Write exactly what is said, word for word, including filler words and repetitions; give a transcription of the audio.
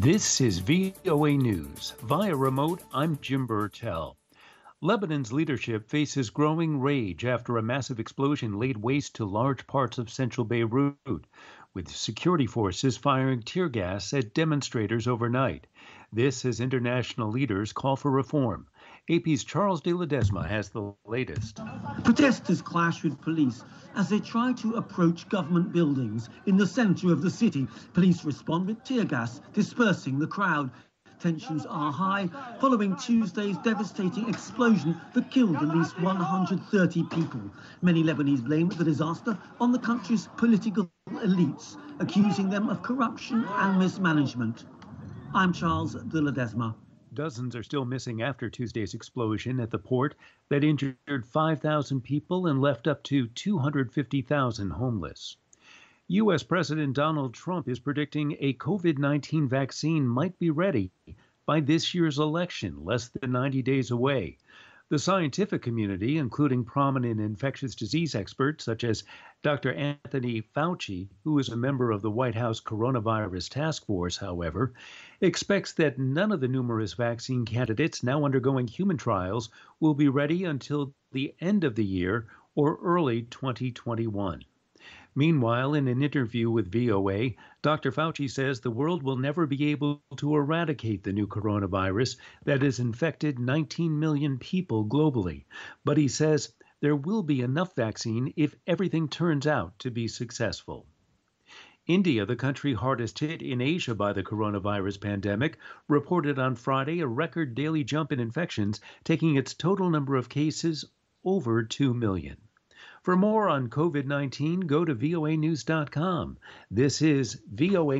This is V O A News. Via remote, I'm Jim Burtell. Lebanon's leadership faces growing rage after a massive explosion laid waste to large parts of central Beirut, with security forces firing tear gas at demonstrators overnight. This as international leaders call for reform. A P's Charles de Ledesma has the latest. Protesters clash with police as they try to approach government buildings in the center of the city. Police respond with tear gas, dispersing the crowd. Tensions are high following Tuesday's devastating explosion that killed at least one hundred thirty people. Many Lebanese blame the disaster on the country's political elites, accusing them of corruption and mismanagement. I'm Charles de Ledesma. Dozens are still missing after Tuesday's explosion at the port that injured five thousand people and left up to two hundred fifty thousand homeless. U S. President Donald Trump is predicting a COVID nineteen vaccine might be ready by this year's election, less than ninety days away. The scientific community, including prominent infectious disease experts such as Doctor Anthony Fauci, who is a member of the White House Coronavirus Task Force, however, expects that none of the numerous vaccine candidates now undergoing human trials will be ready until the end of the year or early twenty twenty-one. Meanwhile, in an interview with V O A, Doctor Fauci says the world will never be able to eradicate the new coronavirus that has infected nineteen million people globally. But he says there will be enough vaccine if everything turns out to be successful. India, the country hardest hit in Asia by the coronavirus pandemic, reported on Friday a record daily jump in infections, taking its total number of cases over two million. For more on COVID nineteen, go to V O A news dot com. This is V O A